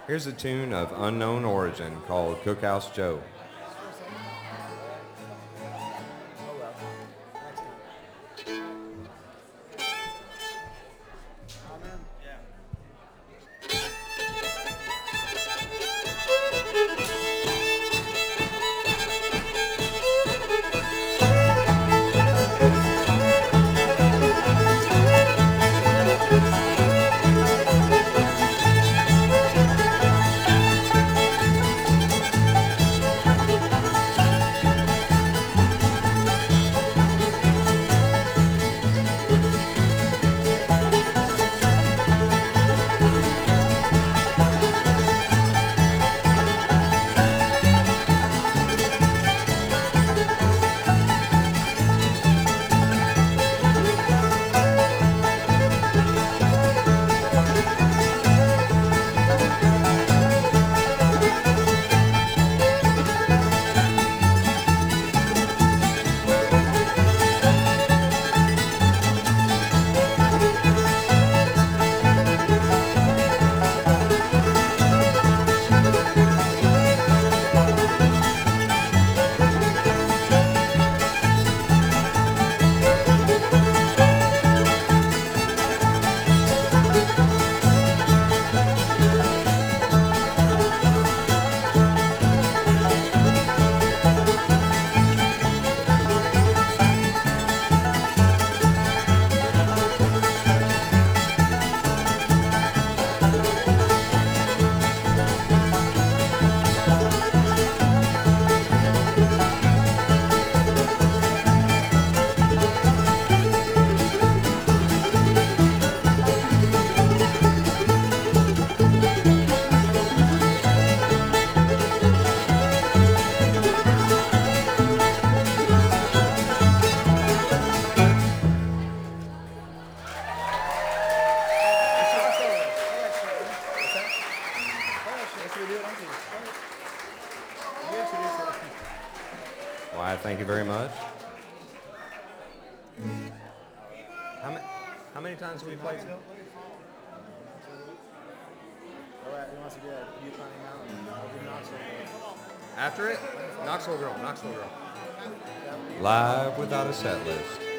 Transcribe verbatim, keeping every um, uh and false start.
Here's a tune of unknown origin called Cookhouse Joe. Why, thank you very much. How, ma- how many times have we played? After it, Knoxville Girl, Knoxville Girl. Live without a set list.